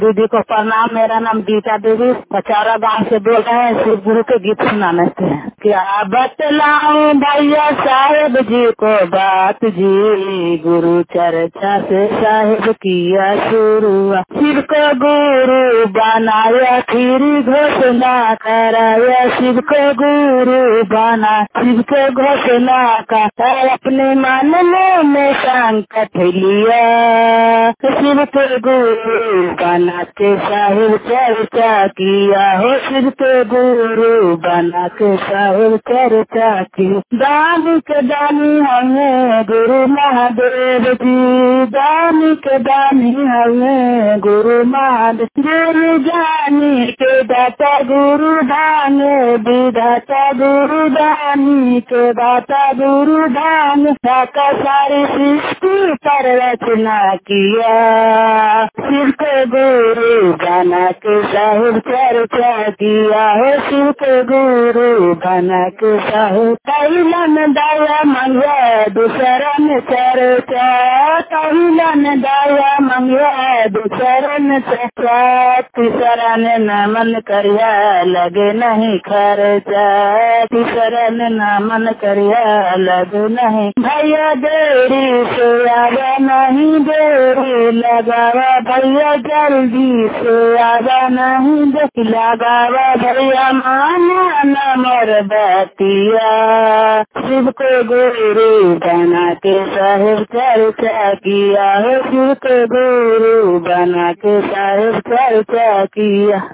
दीदी को प्रणाम। मेरा नाम गीता देवी पचारा गांव से बोल रहे हैं। शिव गुरु के गीत सुनाने से हैं। क्या बतलाऊं भैया साहेब जी को बात जी, गुरु चर्चा से साहेब किया शुरुआत। शिव को गुरु बनाया फिर घोषणा कराया, शिव को गुरु बना शिव को घोषणा का अपने मानने में संकट लिया। शिव को गुरु बना के साहिब चर्चा किया हो, शिव को गुरु बना के साहिब चर्चा की। दानी के दानी हमें गुरु महादेव जी, दानी के दानी हमें गुरु महादेव। गुरु जानी के दाता गुरु दाने विधाता, गुरु दानी के दाता गुरु दान का सारी सृष्टि पर रचना किया। शिव को गुरु बना के साहिब चर्चा किया है, शिव को गुरु बना के साहिब। कैलन दया मंगवा दूसरा में चर्चा, कैलन दया मंगवा दूसरा में चर्चा। तीसरा ने नमन करिया लगे नहीं खर्चा, तीसरा ने नमन करिया लगे नहीं। भैया देरी से आवा नहीं देरी लगावा, भैया जल्दी से आवा नहीं देरी लगावा। भैया माना न मोर बतिया, शिव को गुरु बना के साहिब चर्चा किया है, शिव को गुरु बना के साहिब चर्चा किया।